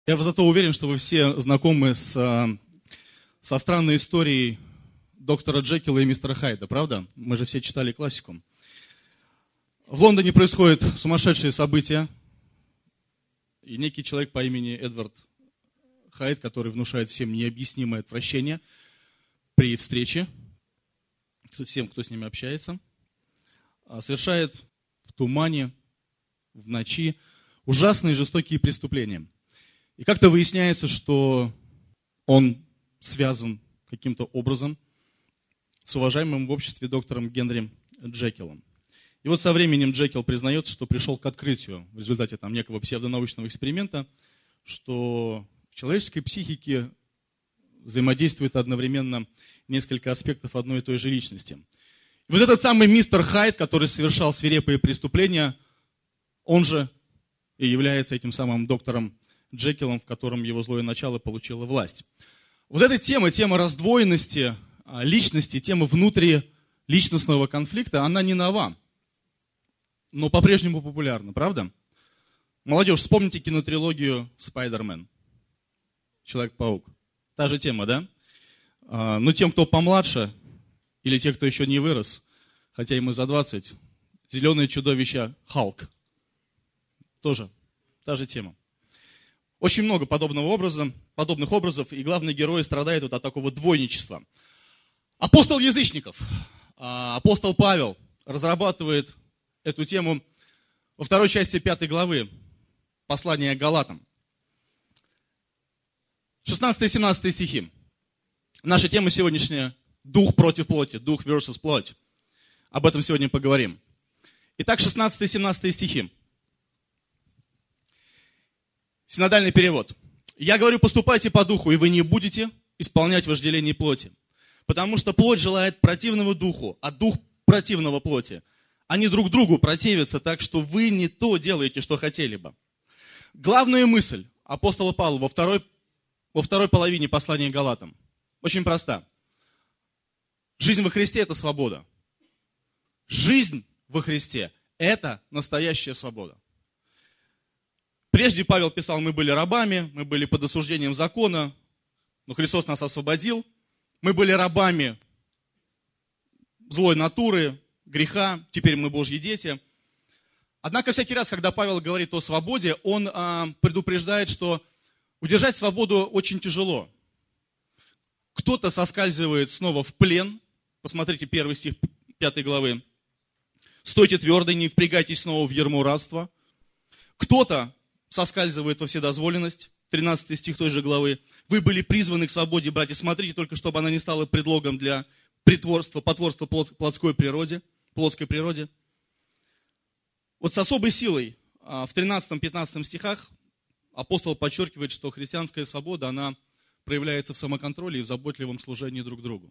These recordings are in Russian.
Я зато уверен, что вы все знакомы со странной историей доктора Джекила и мистера Хайда, правда? Мы же все читали классику. В Лондоне происходят сумасшедшие события, и некий человек по имени Эдвард Хайд, который внушает всем необъяснимое отвращение при встрече, всем, кто с ними общается, совершает в тумане, в ночи ужасные жестокие преступления. И как-то выясняется, что он связан каким-то образом с уважаемым в обществе доктором Генри Джекилом. И вот со временем Джекил признается, что пришел к открытию в результате некого псевдонаучного эксперимента, что в человеческой психике взаимодействует одновременно несколько аспектов одной и той же личности. И вот этот самый мистер Хайд, который совершал свирепые преступления, он же и является этим самым доктором Джекилом, в котором его злое начало получило власть. Вот эта тема раздвоенности личности, тема внутриличностного конфликта, она не нова, но по-прежнему популярна, правда? Молодежь, вспомните кинотрилогию «Спайдермен», «Человек-паук». Та же тема, да? Но тем, кто помладше, или те, кто еще не вырос, хотя ему за 20, «Зеленое чудовище» Халк. Тоже та же тема. Очень много подобных образов, и главные герои страдают от такого двойничества. Апостол язычников, апостол Павел, разрабатывает эту тему во второй части 5 главы послания к Галатам. 16 и 17 стихи. Наша тема сегодняшняя – дух против плоти, дух versus плоть. Об этом сегодня поговорим. Итак, 16 и 17 стихи. Синодальный перевод. «Я говорю, поступайте по духу, и вы не будете исполнять вожделение плоти. Потому что плоть желает противного духу, а дух противного плоти. Они друг другу противятся, так что вы не то делаете, что хотели бы». Главная мысль апостола Павла во второй половине послания к Галатам очень проста. Жизнь во Христе – это свобода. Жизнь во Христе – это настоящая свобода. Прежде Павел писал, мы были рабами, мы были под осуждением закона, но Христос нас освободил. Мы были рабами злой натуры, греха, теперь мы Божьи дети. Однако всякий раз, когда Павел говорит о свободе, он предупреждает, что удержать свободу очень тяжело. Кто-то соскальзывает снова в плен. Посмотрите 1 стих 5 главы. «Стойте твердо, не впрягайтесь снова в ярмо рабства». Кто-то соскальзывает во вседозволенность, 13 стих той же главы. Вы были призваны к свободе, братья. Смотрите только, чтобы она не стала предлогом для потворства плотской природе. Вот с особой силой в 13-15 стихах апостол подчеркивает, что христианская свобода, она проявляется в самоконтроле и в заботливом служении друг другу.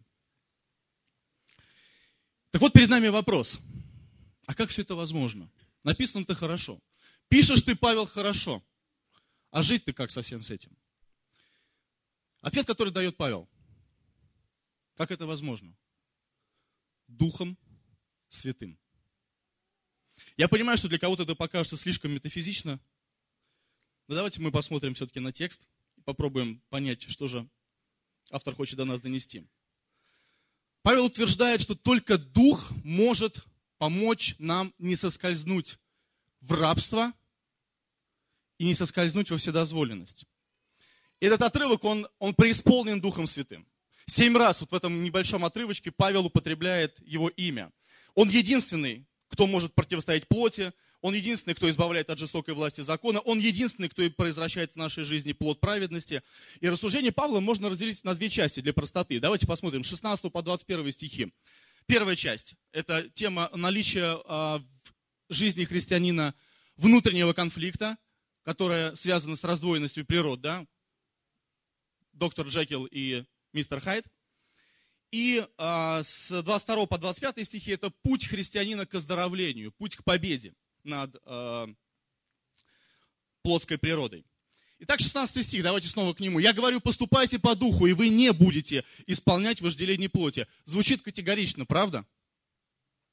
Так вот, перед нами вопрос. А как все это возможно? Написано-то хорошо. Пишешь ты, Павел, хорошо, а жить ты как со всем с этим? Ответ, который дает Павел. Как это возможно? Духом Святым. Я понимаю, что для кого-то это покажется слишком метафизично, но давайте мы посмотрим все-таки на текст и попробуем понять, что же автор хочет до нас донести. Павел утверждает, что только Дух может помочь нам не соскользнуть в рабство и не соскользнуть во вседозволенность. Этот отрывок, он преисполнен Духом Святым. 7 раз вот в этом небольшом отрывочке Павел употребляет его имя. Он единственный, кто может противостоять плоти, он единственный, кто избавляет от жестокой власти закона, он единственный, кто произвращает в нашей жизни плод праведности. И рассуждение Павла можно разделить на 2 части для простоты. Давайте посмотрим, 16 по 21 стихи. Первая часть – это тема наличия в жизни христианина внутреннего конфликта, которая связана с раздвоенностью природ, да? Доктор Джекил и мистер Хайд. И с 22 по 25 стихи это путь христианина к оздоровлению, путь к победе над плотской природой. Итак, 16 стих, давайте снова к нему. «Я говорю, поступайте по духу, и вы не будете исполнять вожделение плоти». Звучит категорично, правда?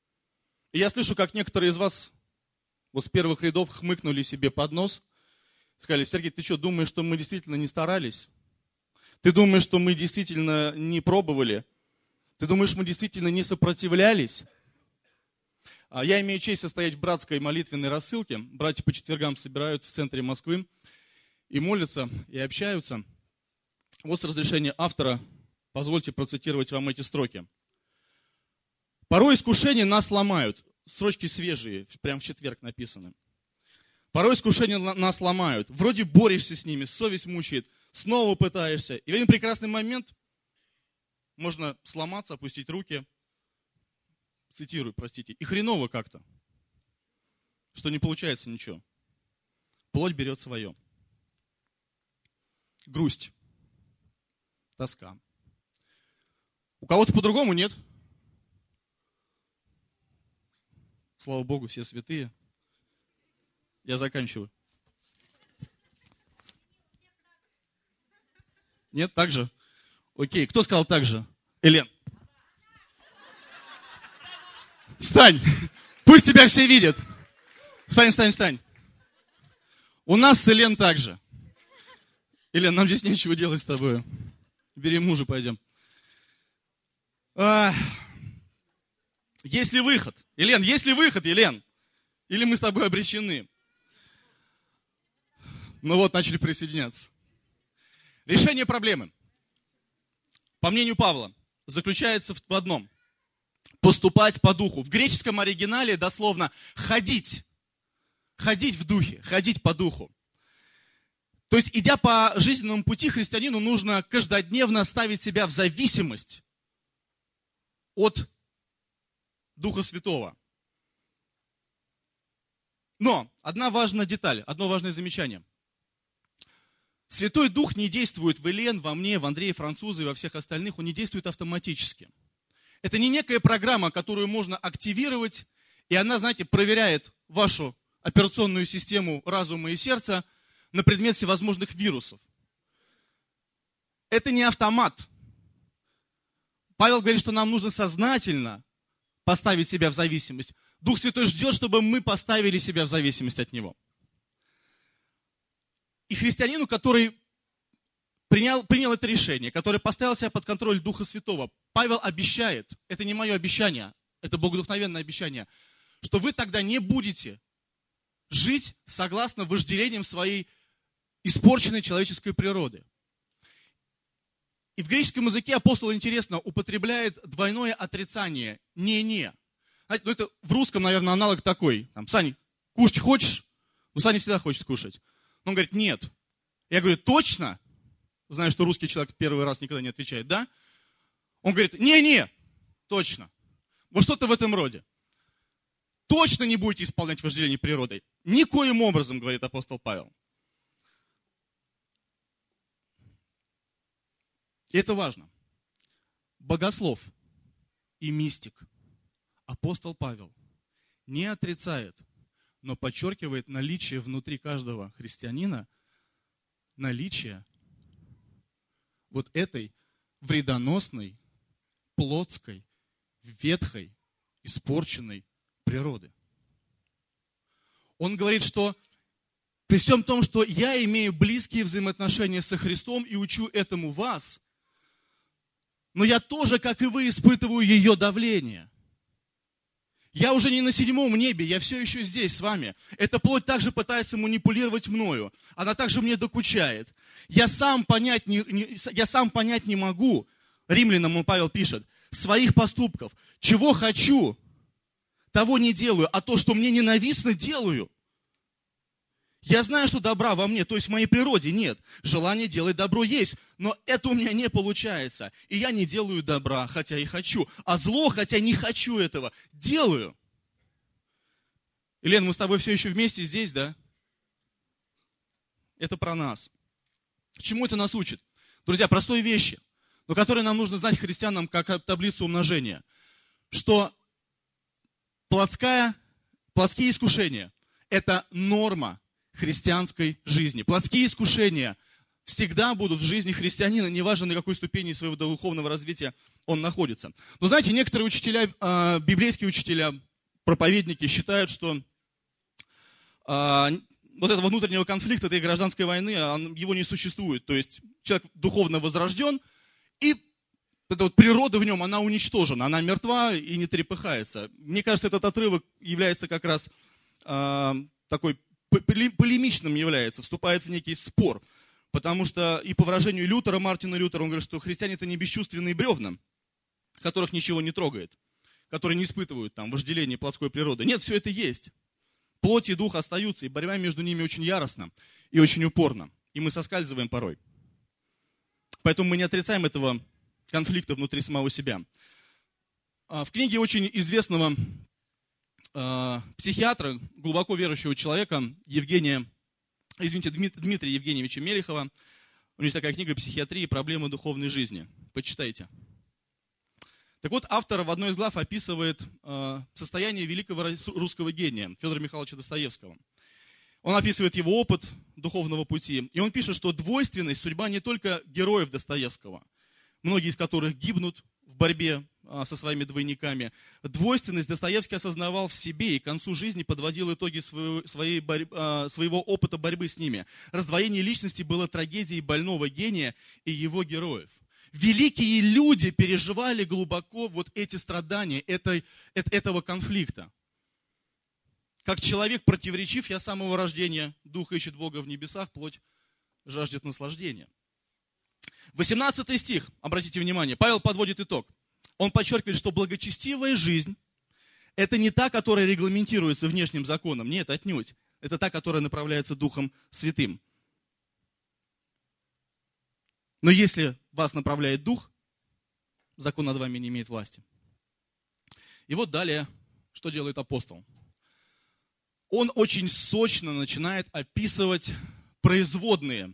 И я слышу, как некоторые из вас вот с первых рядов хмыкнули себе под нос Сказали: Сергей, ты что, думаешь, что мы действительно не старались? Ты думаешь, что мы действительно не пробовали? Ты думаешь, мы действительно не сопротивлялись? Я имею честь состоять в братской молитвенной рассылке. Братья по четвергам собираются в центре Москвы и молятся, и общаются. Вот с разрешения автора позвольте процитировать вам эти строки. «Порой искушения нас ломают». Строчки свежие, прям в четверг написаны. «Порой искушения нас ломают. Вроде борешься с ними, совесть мучает, снова пытаешься. И в один прекрасный момент можно сломаться, опустить руки». Цитирую, простите. «И хреново как-то, что не получается ничего. Плоть берет свое». Грусть, тоска. У кого-то по-другому нет. Слава Богу, все святые. Я заканчиваю. Нет, так же? Окей, кто сказал так же? Элен. Встань! Пусть тебя все видят. Встань, встань, встань. У нас с Элен так же. Элен, нам здесь нечего делать с тобой. Бери мужа, пойдем. Есть ли выход? Елен, есть ли выход, Елен? Или мы с тобой обречены? Ну вот, начали присоединяться. Решение проблемы, по мнению Павла, заключается в одном. Поступать по духу. В греческом оригинале дословно ходить. Ходить в духе, ходить по духу. То есть, идя по жизненному пути, христианину нужно каждодневно ставить себя в зависимость от Духа Святого. Но одна важная деталь, одно важное замечание. Святой Дух не действует в Элен, во мне, в Андрее, французе и во всех остальных. Он не действует автоматически. Это не некая программа, которую можно активировать, и она, знаете, проверяет вашу операционную систему разума и сердца на предмет всевозможных вирусов. Это не автомат. Павел говорит, что нам нужно сознательно поставить себя в зависимость. Дух Святой ждет, чтобы мы поставили себя в зависимость от Него. И христианину, который принял это решение, который поставил себя под контроль Духа Святого, Павел обещает, это не мое обещание, это богодухновенное обещание, что вы тогда не будете жить согласно вожделениям своей испорченной человеческой природы. И в греческом языке апостол, интересно, употребляет двойное отрицание «не-не». Знаете, ну это в русском, наверное, аналог такой. Там, Саня, кушать хочешь? Ну, Саня всегда хочет кушать. Но он говорит, нет. Я говорю, точно? Знаю, что русский человек первый раз никогда не отвечает, да? Он говорит, не-не, точно. Вот что-то в этом роде. Точно не будете исполнять вожделение природой. Никоим образом, говорит апостол Павел. И это важно. Богослов и мистик апостол Павел не отрицает, но подчеркивает наличие внутри каждого христианина, наличие вот этой вредоносной, плотской, ветхой, испорченной природы. Он говорит, что при всем том, что я имею близкие взаимоотношения со Христом и учу этому вас, но я тоже, как и вы, испытываю ее давление. Я уже не на 7 небе, я все еще здесь с вами. Эта плоть также пытается манипулировать мною. Она также мне докучает. Я сам понять не могу, римлянам Павел пишет, своих поступков. Чего хочу, того не делаю, а то, что мне ненавистно, делаю. Я знаю, что добра во мне, то есть в моей природе нет. Желание делать добро есть, но это у меня не получается. И я не делаю добра, хотя и хочу. А зло, хотя не хочу этого, делаю. Елена, мы с тобой все еще вместе здесь, да? Это про нас. К чему это нас учит? Друзья, простые вещи, но которые нам нужно знать христианам как таблицу умножения. Что плотские искушения – это норма христианской жизни. Плотские искушения всегда будут в жизни христианина, неважно на какой ступени своего духовного развития он находится. Но знаете, некоторые учителя, библейские учителя, проповедники считают, что вот этого внутреннего конфликта, этой гражданской войны, его не существует. То есть человек духовно возрожден, и эта вот природа в нем, она уничтожена, она мертва и не трепыхается. Мне кажется, этот отрывок является как раз такой полемичным является, вступает в некий спор. Потому что и по выражению Лютера, Мартина Лютера, он говорит, что христиане это не бесчувственные бревна, которых ничего не трогает, которые не испытывают там вожделение плотской природы. Нет, все это есть. Плоть и дух остаются, и борьба между ними очень яростна и очень упорна. И мы соскальзываем порой. Поэтому мы не отрицаем этого конфликта внутри самого себя. В книге очень известного психиатра, глубоко верующего человека, Дмитрия Евгеньевича Мелехова, у него есть такая книга «Психиатрия и проблемы духовной жизни». Почитайте. Так вот, автор в одной из глав описывает состояние великого русского гения Федора Михайловича Достоевского. Он описывает его опыт духовного пути, и он пишет, что двойственность, судьба не только героев Достоевского, многие из которых гибнут в борьбе со своими двойниками. Двойственность Достоевский осознавал в себе и к концу жизни подводил итоги своего опыта борьбы с ними. Раздвоение личности было трагедией больного гения и его героев. Великие люди переживали глубоко вот эти страдания, этого конфликта. Как человек противоречив, я с самого рождения, дух ищет Бога в небесах, плоть жаждет наслаждения. 18 стих, обратите внимание, Павел подводит итог. Он подчеркивает, что благочестивая жизнь – это не та, которая регламентируется внешним законом. Нет, отнюдь. Это та, которая направляется Духом Святым. Но если вас направляет Дух, закон над вами не имеет власти. И вот далее, что делает апостол? Он очень сочно начинает описывать производные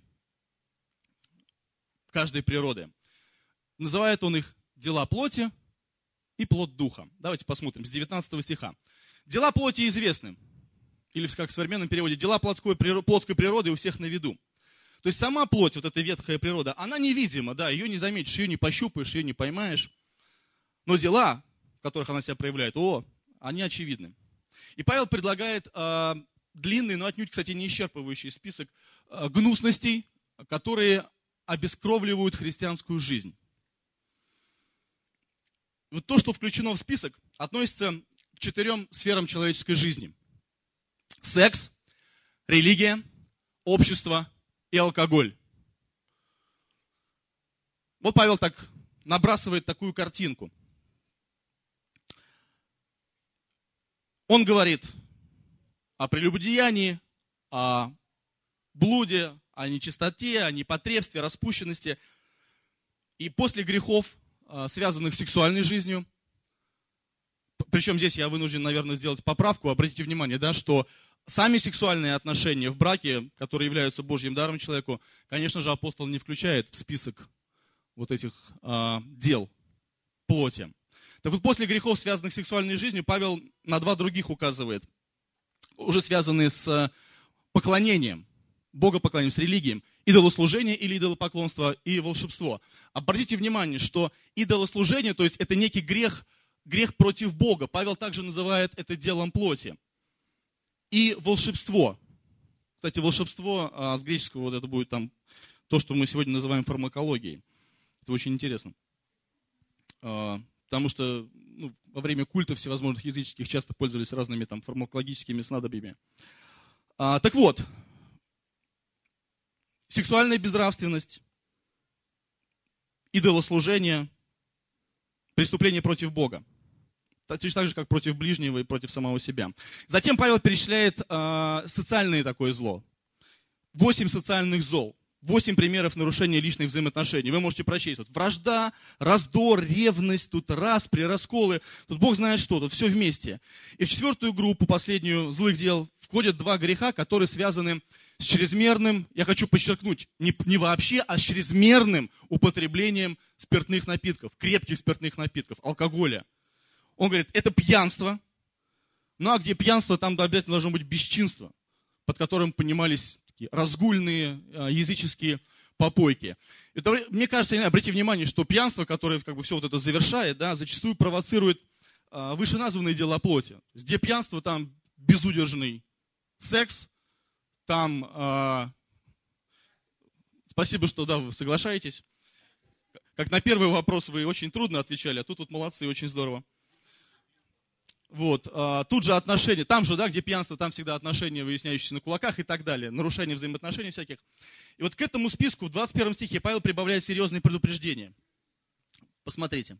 каждой природы. Называет он их дела плоти и плод духа. Давайте посмотрим с 19 стиха. Дела плоти известны. Или, как в современном переводе, дела плотской природы у всех на виду. То есть сама плоть, вот эта ветхая природа, она невидима, да, ее не заметишь, ее не пощупаешь, ее не поймаешь. Но дела, в которых она себя проявляет, они очевидны. И Павел предлагает длинный, но отнюдь, кстати, не исчерпывающий список гнусностей, которые обескровливают христианскую жизнь. Вот то, что включено в список, относится к 4 сферам человеческой жизни. Секс, религия, общество и алкоголь. Вот Павел так набрасывает такую картинку. Он говорит о прелюбодеянии, о блуде, о нечистоте, о непотребстве, о распущенности. И после грехов, связанных с сексуальной жизнью, причем здесь я вынужден, наверное, сделать поправку, обратите внимание, да, что сами сексуальные отношения в браке, которые являются Божьим даром человеку, конечно же, апостол не включает в список вот этих дел плоти. Так вот, после грехов, связанных с сексуальной жизнью, Павел на 2 других указывает, уже связанные с поклонением, богопоклонением, с религией, идолослужение или идолопоклонство и волшебство. Обратите внимание, что идолослужение, то есть это некий грех против Бога. Павел также называет это делом плоти. И волшебство. Кстати, волшебство с греческого, вот это будет там то, что мы сегодня называем фармакологией. Это очень интересно. Потому что во время культов всевозможных языческих часто пользовались разными там фармакологическими снадобьями. Так вот, сексуальная безнравственность, идолослужение, преступление против Бога. Точно так же, как против ближнего и против самого себя. Затем Павел перечисляет социальное такое зло. 8 социальных зол. 8 примеров нарушения личных взаимоотношений. Вы можете прочесть. Вот вражда, раздор, ревность, тут распри, расколы. Тут Бог знает что, тут все вместе. И в 4 группу, последнюю, злых дел, входят 2 греха, которые связаны с чрезмерным, я хочу подчеркнуть, не вообще, а с чрезмерным употреблением спиртных напитков, крепких спиртных напитков, алкоголя. Он говорит, это пьянство. Ну а где пьянство, там обязательно должно быть бесчинство, под которым понимались такие разгульные языческие попойки. Это, мне кажется, обратите внимание, что пьянство, которое как бы все вот это завершает, да, зачастую провоцирует вышеназванные дела плоти. Где пьянство, там безудержный секс, там, спасибо, что да, вы соглашаетесь. Как на первый вопрос вы очень трудно отвечали, а тут вот молодцы, очень здорово. Вот, тут же отношения, там же, да, где пьянство, там всегда отношения, выясняющиеся на кулаках и так далее, нарушение взаимоотношений всяких. И вот к этому списку в 21 стихе Павел прибавляет серьезные предупреждения. Посмотрите.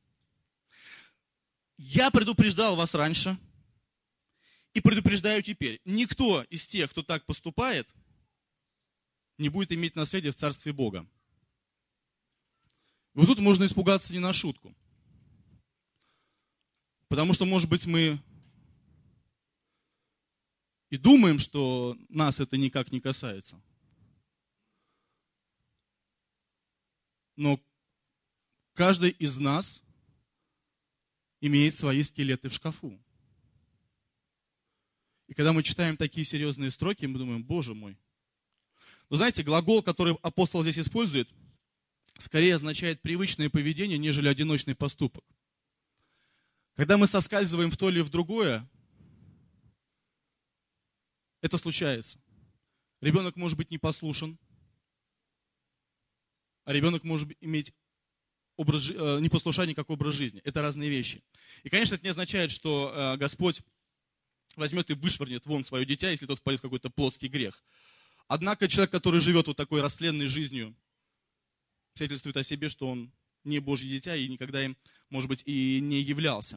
«Я предупреждал вас раньше и предупреждаю теперь. Никто из тех, кто так поступает, не будет иметь наследия в Царстве Бога». Вот тут можно испугаться не на шутку. Потому что, может быть, мы и думаем, что нас это никак не касается. Но каждый из нас имеет свои скелеты в шкафу. И когда мы читаем такие серьезные строки, мы думаем, Боже мой. Вы знаете, глагол, который апостол здесь использует, скорее означает привычное поведение, нежели одиночный поступок. Когда мы соскальзываем в то или в другое, это случается. Ребенок может быть непослушен, а ребенок может иметь непослушание как образ жизни. Это разные вещи. И, конечно, это не означает, что Господь возьмет и вышвырнет вон свое дитя, если тот впадет в какой-то плотский грех. Однако человек, который живет вот такой растленной жизнью, свидетельствует о себе, что он не Божье дитя и никогда им, может быть, и не являлся.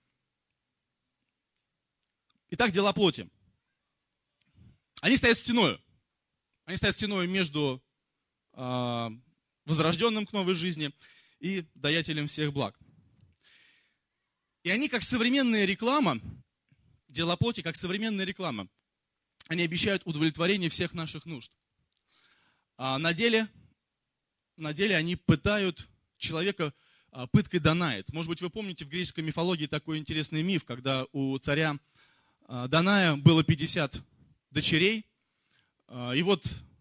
Итак, дела плоти. Они стоят стеною. Они стоят стеною между возрожденным к новой жизни и даятелем всех благ. И они, как современная реклама, дела плоти, как современная реклама, они обещают удовлетворение всех наших нужд. А на деле они пытают человека пыткой Данаид. Может быть, вы помните в греческой мифологии такой интересный миф, когда у царя Даная было 50 дочерей, и вот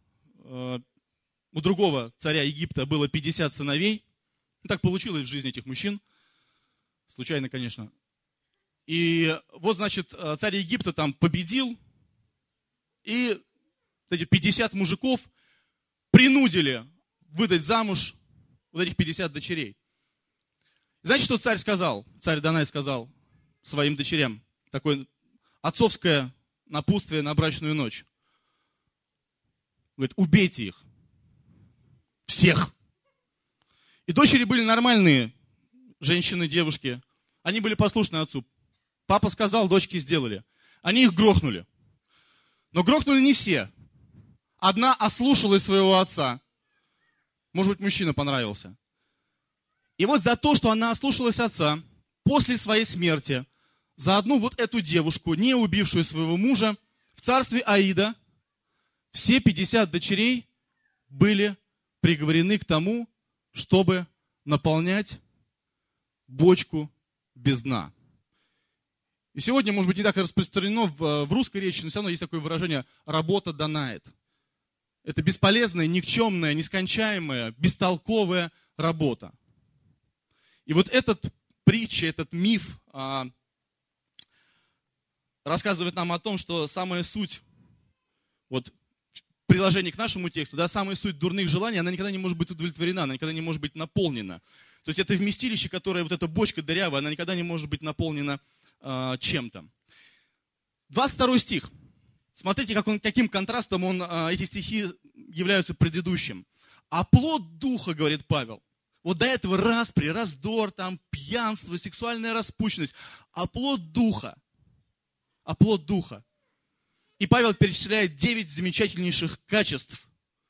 у другого царя Египта было 50 сыновей. Так получилось в жизни этих мужчин. Случайно, конечно. И вот, значит, царь Египта там победил, и эти 50 мужиков принудили выдать замуж вот этих 50 дочерей. Знаете, что царь сказал? Царь Данай сказал своим дочерям, такое отцовское напутствие на брачную ночь. Говорит, убейте их. Всех. И дочери были нормальные женщины, девушки. Они были послушны отцу. Папа сказал, дочки сделали. Они их грохнули. Но грохнули не все. Одна ослушалась своего отца. Может быть, мужчина понравился. И вот за то, что она ослушалась отца, после своей смерти, за одну вот эту девушку, не убившую своего мужа, в царстве Аида все 50 дочерей были приговорены к тому, чтобы наполнять бочку без дна. И сегодня, может быть, не так распространено в русской речи, но все равно есть такое выражение «работа Данаид». Это бесполезная, никчемная, нескончаемая, бестолковая работа. И вот этот притча, этот миф рассказывает нам о том, что самая суть, вот приложение к нашему тексту, да, самая суть дурных желаний, она никогда не может быть удовлетворена, она никогда не может быть наполнена. То есть это вместилище, которое, вот эта бочка дырявая, она никогда не может быть наполнена чем-то. 22 стих. Смотрите, каким контрастом эти стихи являются предыдущим. А плод духа, говорит Павел, вот до этого распри, раздор, там, пьянство, сексуальная распущенность. А плод духа. И Павел перечисляет 9 замечательнейших качеств,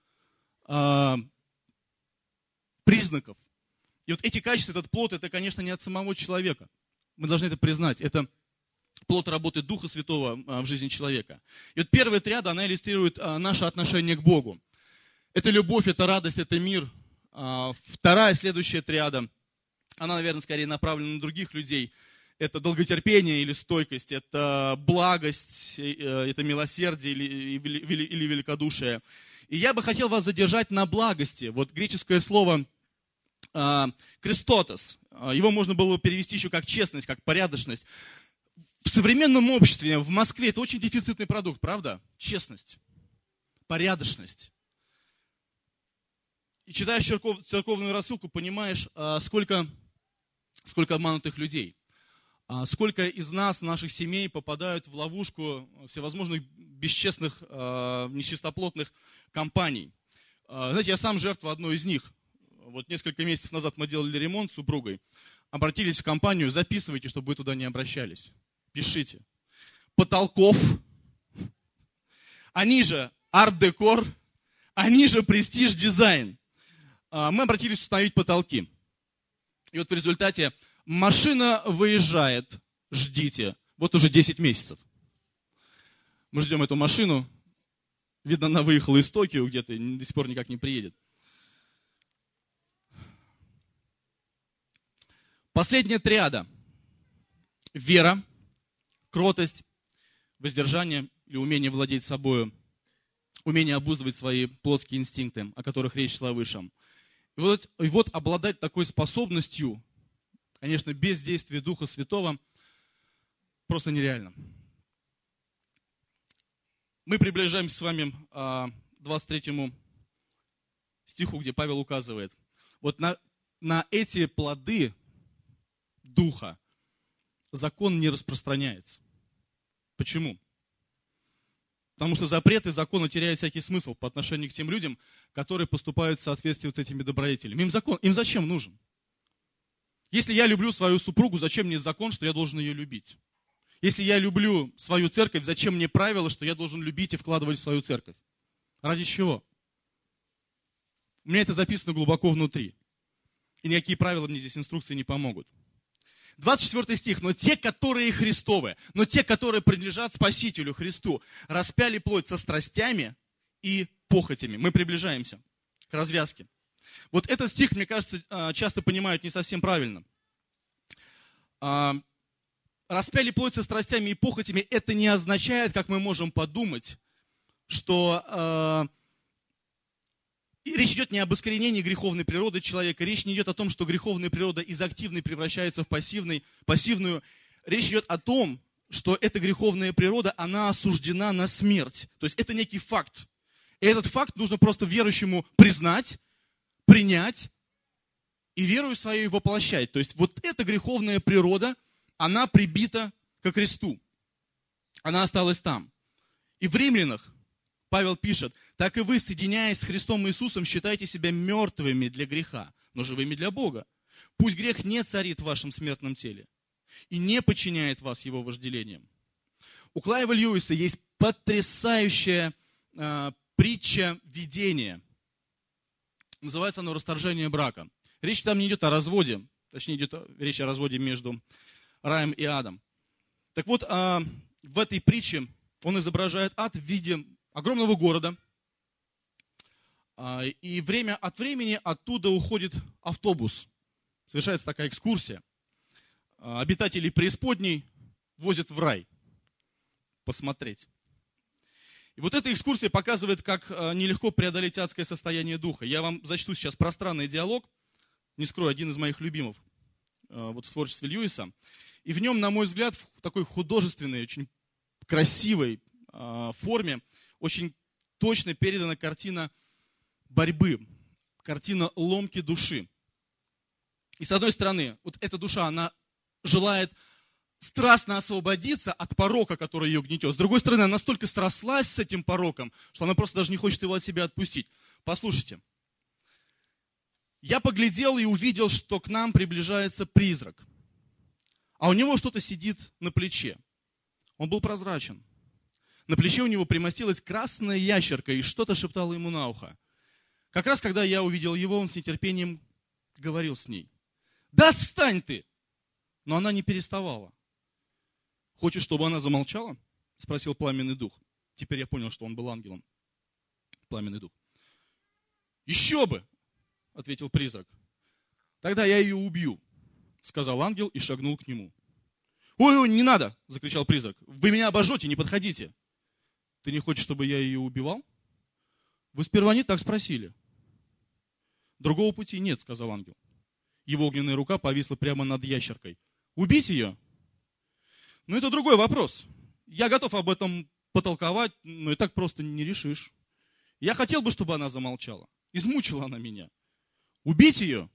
признаков. И вот эти качества, этот плод, это, конечно, не от самого человека. Мы должны это признать. Это плод работы Духа Святого в жизни человека. И вот первая триада, она иллюстрирует наше отношение к Богу. Это любовь, это радость, это мир. Вторая, следующая триада, она, наверное, скорее направлена на других людей. Это долготерпение или стойкость, это благость, это милосердие или великодушие. И я бы хотел вас задержать на благости. Вот греческое слово «кристотос», его можно было перевести еще как честность, как порядочность. В современном обществе, в Москве, это очень дефицитный продукт, правда? Честность. порядочность. И читаешь церковную рассылку, понимаешь, сколько обманутых людей. Сколько из нас, наших семей, попадают в ловушку всевозможных бесчестных, нечистоплотных компаний. Знаете, я сам жертва одной из них. Вот несколько месяцев назад мы делали ремонт с супругой. Обратились в компанию, записывайте, чтобы вы туда не обращались. Пишите. Потолков. Они же арт-декор. Они же престиж-дизайн. Мы обратились установить потолки. И вот в результате машина выезжает. Ждите. Вот уже 10 месяцев. Мы ждем эту машину. Видно, она выехала из Токио где-то и до сих пор никак не приедет. Последняя триада. Вера, кротость, воздержание или умение владеть собой, умение обуздывать свои плотские инстинкты, о которых речь шла выше. И вот обладать такой способностью, конечно, без действия Духа Святого, просто нереально. Мы приближаемся с вами к 23 стиху, где Павел указывает. Вот на эти плоды Духа закон не распространяется. Почему? Потому что запреты закона теряют всякий смысл по отношению к тем людям, которые поступают в соответствии с этими добродетелями. Им зачем нужен? Если я люблю свою супругу, зачем мне закон, что я должен ее любить? Если я люблю свою церковь, зачем мне правило, что я должен любить и вкладывать в свою церковь? Ради чего? У меня это записано глубоко внутри. И никакие правила мне здесь, инструкции не помогут. 24 стих. Но те, которые Христовы, но те, которые принадлежат Спасителю Христу, распяли плоть со страстями и похотями. Мы приближаемся к развязке. Вот этот стих, мне кажется, часто понимают не совсем правильно. Распяли плоть со страстями и похотями, это не означает, как мы можем подумать, что речь идет не об искоренении греховной природы человека, речь не идет о том, что греховная природа из активной превращается в пассивную. Речь идет о том, что эта греховная природа, она осуждена на смерть. То есть это некий факт. И этот факт нужно просто верующему признать, принять и верою своей воплощать. То есть вот эта греховная природа, она прибита ко кресту. Она осталась там. И в Римлянах Павел пишет: так и вы, соединяясь с Христом Иисусом, считайте себя мертвыми для греха, но живыми для Бога. Пусть грех не царит в вашем смертном теле и не подчиняет вас его вожделениям. У Клайва Льюиса есть потрясающая притча видения. Называется оно «Расторжение брака». Речь там не идет о разводе, точнее идет речь о разводе между раем и адом. Так вот, в этой притче он изображает ад в виде огромного города. И время от времени оттуда уходит автобус. Совершается такая экскурсия. Обитателей преисподней возят в рай посмотреть. И вот эта экскурсия показывает, как нелегко преодолеть адское состояние духа. Я вам зачту сейчас пространный диалог, не скрою, один из моих любимых вот в творчестве Льюиса. И в нем, на мой взгляд, в такой художественной, очень красивой форме, очень точно передана картина борьбы, картина ломки души. И с одной стороны, вот эта душа, она желает страстно освободиться от порока, который ее гнетет. С другой стороны, она настолько срослась с этим пороком, что она просто даже не хочет его от себя отпустить. Послушайте. Я поглядел и увидел, что к нам приближается призрак. А у него что-то сидит на плече. Он был прозрачен. На плече у него примостилась красная ящерка и что-то шептала ему на ухо. Как раз когда я увидел его, он с нетерпением говорил с ней. «Да отстань ты!» Но она не переставала. «Хочешь, чтобы она замолчала?» — спросил пламенный дух. Теперь я понял, что он был ангелом. Пламенный дух. «Еще бы!» — ответил призрак. «Тогда я ее убью», — сказал ангел и шагнул к нему. «Ой, не надо!» — закричал призрак. «Вы меня обожжете, не подходите!» «Ты не хочешь, чтобы я ее убивал?» «Вы сперва не так спросили». «Другого пути нет», — сказал ангел. Его огненная рука повисла прямо над ящеркой. «Убить ее?» «Ну, это другой вопрос. Я готов об этом потолковать, но и так просто не решишь. Я хотел бы, чтобы она замолчала. Измучила она меня. Убить ее?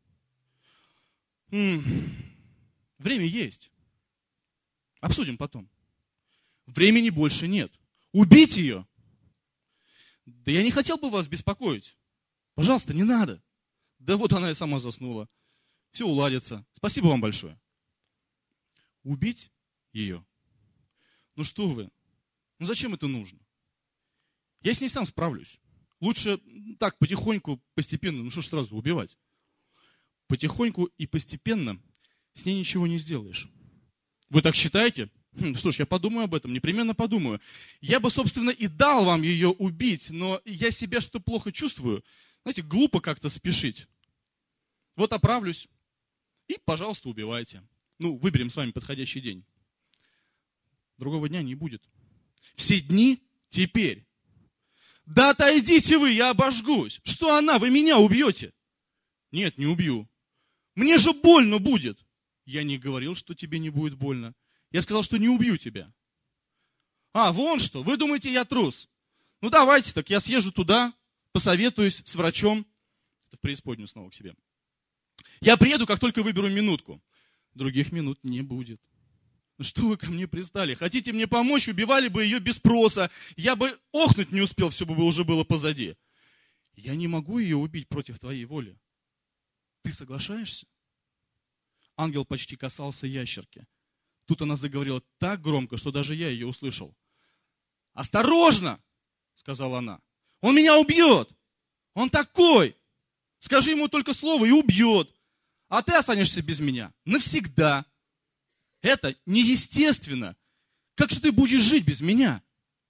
Время есть. Обсудим потом. Времени больше нет. Убить ее? Да я не хотел бы вас беспокоить. Пожалуйста, не надо. Да вот она и сама заснула. Все уладится. Спасибо вам большое. Убить ее? Ну что вы? Ну зачем это нужно? Я с ней сам справлюсь. Лучше так, потихоньку, постепенно. Ну что ж сразу убивать? Потихоньку и постепенно с ней ничего не сделаешь. Вы так считаете? Что ж, я подумаю об этом, непременно подумаю. Я бы, собственно, и дал вам ее убить, но я себя что-то плохо чувствую. Знаете, глупо как-то спешить. Вот оправлюсь и, пожалуйста, убивайте. Ну, выберем с вами подходящий день. Другого дня не будет. Все дни теперь. Да отойдите вы, я обожгусь. Что она, вы меня убьете? Нет, не убью. Мне же больно будет. Я не говорил, что тебе не будет больно. Я сказал, что не убью тебя. А, вон что, вы думаете, я трус? Ну давайте так, я съезжу туда, посоветуюсь с врачом. Это в преисподнюю снова к себе. Я приеду, как только выберу минутку. Других минут не будет. Ну что вы ко мне пристали? Хотите мне помочь, убивали бы ее без спроса. Я бы охнуть не успел, все бы уже было позади. Я не могу ее убить против твоей воли. Ты соглашаешься? Ангел почти касался ящерки. Тут она заговорила так громко, что даже я ее услышал. «Осторожно!» — сказала она. «Он меня убьет! Он такой! Скажи ему только слово и убьет! А ты останешься без меня навсегда! Это неестественно! Как же ты будешь жить без меня?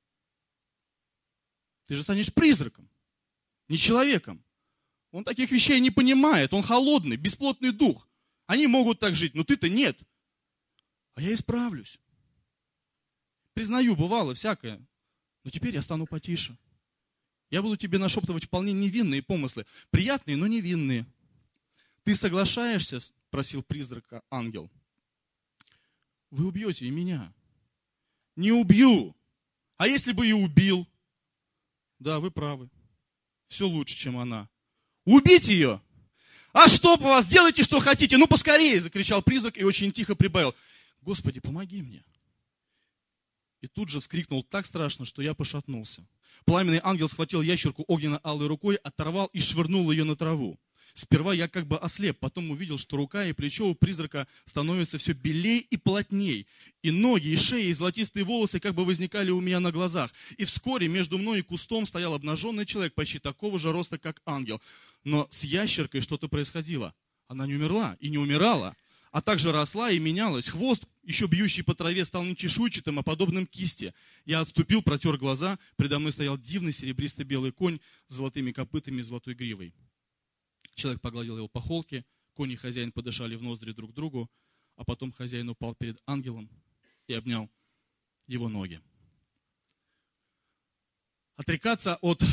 Ты же станешь призраком, не человеком. Он таких вещей не понимает, он холодный, бесплотный дух. Они могут так жить, но ты-то нет. А я исправлюсь. Признаю, бывало всякое. Но теперь я стану потише. Я буду тебе нашептывать вполне невинные помыслы. Приятные, но невинные. Ты соглашаешься? Спросил призрака ангел. Вы убьете и меня. Не убью. А если бы и убил? Да, вы правы. Все лучше, чем она. Убить ее? А что по вас? Делайте, что хотите. Ну, поскорее, закричал призрак и очень тихо прибавил. Господи, помоги мне. И тут же вскрикнул так страшно, что я пошатнулся. Пламенный ангел схватил ящерку огненно-алой рукой, оторвал и швырнул ее на траву. Сперва я как бы ослеп, потом увидел, что рука и плечо у призрака становятся все белей и плотней. И ноги, и шея, и золотистые волосы как бы возникали у меня на глазах. И вскоре между мной и кустом стоял обнаженный человек, почти такого же роста, как ангел. Но с ящеркой что-то происходило. Она не умерла и не умирала, а также росла и менялась. Хвост, еще бьющий по траве, стал не чешуйчатым, а подобным кисти. Я отступил, протер глаза. Предо мной стоял дивный серебристо-белый конь с золотыми копытами и золотой гривой. Человек погладил его по холке, конь и хозяин подышали в ноздри друг другу, а потом хозяин упал перед ангелом и обнял его ноги. Отрекаться от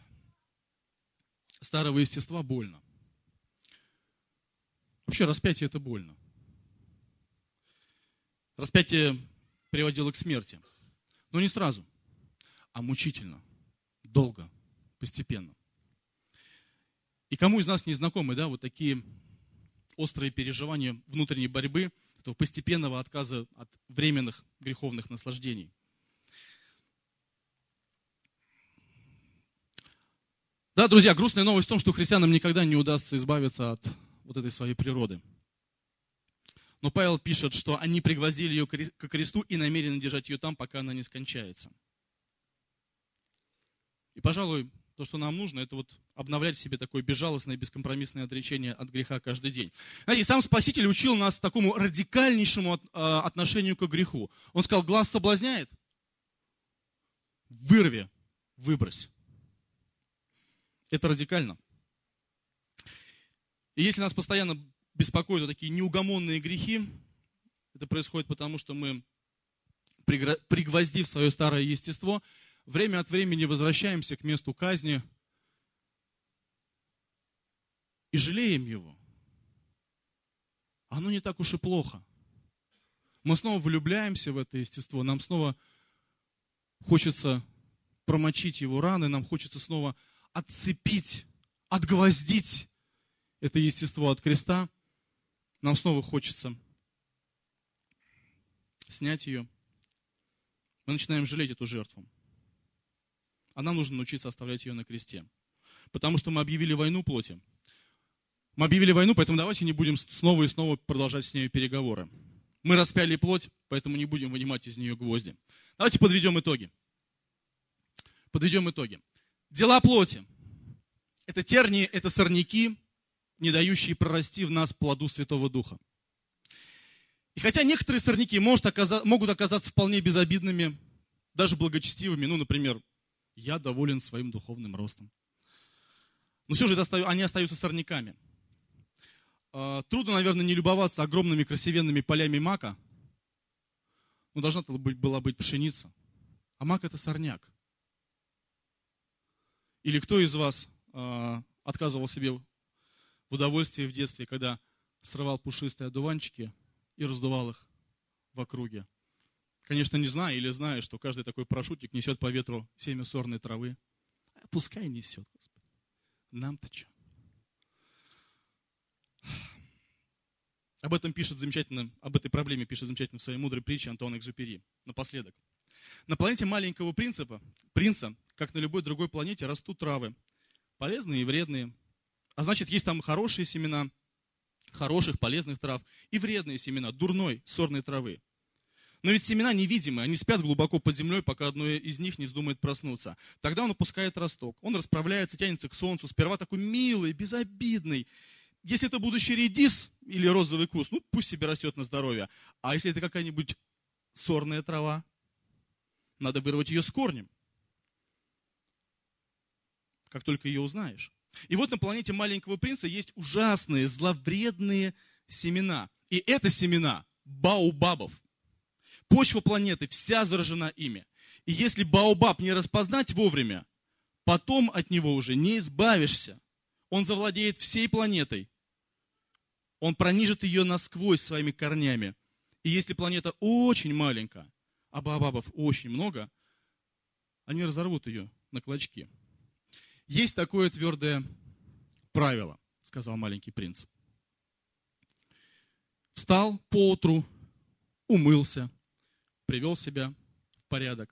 старого естества больно. Вообще распятие это больно. Распятие приводило к смерти. Но не сразу, а мучительно, долго, постепенно. И кому из нас не знакомы, да, вот такие острые переживания внутренней борьбы, этого постепенного отказа от временных греховных наслаждений. Да, друзья, грустная новость в том, что христианам никогда не удастся избавиться от вот этой своей природы. Но Павел пишет, что они пригвоздили ее к кресту и намерены держать ее там, пока она не скончается. И, пожалуй, то, что нам нужно, это вот обновлять в себе такое безжалостное, бескомпромиссное отречение от греха каждый день. Знаете, сам Спаситель учил нас такому радикальнейшему отношению к греху. Он сказал, глаз соблазняет? Вырви, выбрось. Это радикально. И если нас постоянно беспокоят вот такие неугомонные грехи, это происходит потому, что мы, пригвоздив свое старое естество, время от времени возвращаемся к месту казни и жалеем его. Оно не так уж и плохо. Мы снова влюбляемся в это естество, нам снова хочется промочить его раны, нам хочется снова отцепить, отгвоздить это естество от креста. Нам снова хочется снять ее. Мы начинаем жалеть эту жертву. А нам нужно научиться оставлять ее на кресте. Потому что мы объявили войну плоти. Мы объявили войну, поэтому давайте не будем снова и снова продолжать с ней переговоры. Мы распяли плоть, поэтому не будем вынимать из нее гвозди. Давайте подведем итоги. Подведем итоги. Дела плоти. Это тернии, это сорняки, не дающие прорасти в нас плоду Святого Духа. И хотя некоторые сорняки могут оказаться вполне безобидными, даже благочестивыми, например, я доволен своим духовным ростом. Но все же они остаются сорняками. Трудно, наверное, не любоваться огромными красивенными полями мака, но должна была быть пшеница. А мак – это сорняк. Или кто из вас отказывал себе в удовольствии в детстве, когда срывал пушистые одуванчики и раздувал их в округе? Конечно, не зная или зная, что каждый такой парашютик несет по ветру семя сорной травы. Пускай несет, Господи. Нам-то что? Об этой проблеме пишет замечательно в своей мудрой притче Антуан Экзюпери. Напоследок. На планете маленького принца, как на любой другой планете, растут травы. Полезные и вредные. А значит, есть там хорошие семена, хороших, полезных трав, и вредные семена, дурной, сорной травы. Но ведь семена невидимые, они спят глубоко под землей, пока одно из них не вздумает проснуться. Тогда он опускает росток, он расправляется, тянется к солнцу, сперва такой милый, безобидный. Если это будущий редис или розовый куст, пусть себе растет на здоровье. А если это какая-нибудь сорная трава, надо вырвать ее с корнем, как только ее узнаешь. И вот на планете маленького принца есть ужасные, зловредные семена. И это семена баобабов. Почва планеты вся заражена ими. И если баобаб не распознать вовремя, потом от него уже не избавишься. Он завладеет всей планетой. Он пронижит ее насквозь своими корнями. И если планета очень маленькая, а баобабов очень много, они разорвут ее на клочки. Есть такое твердое правило, сказал маленький принц. Встал поутру, умылся, привел себя в порядок.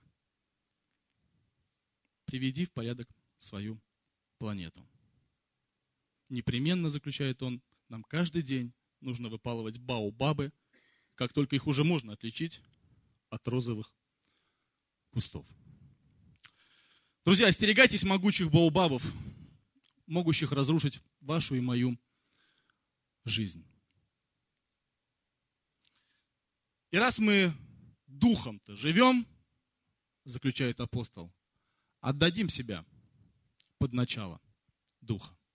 Приведи в порядок свою планету. Непременно, заключает он, нам каждый день нужно выпалывать баобабы, как только их уже можно отличить от розовых кустов. Друзья, остерегайтесь могучих баобабов, могущих разрушить вашу и мою жизнь. И раз мы духом-то живем, заключает апостол, отдадим себя под начало духа.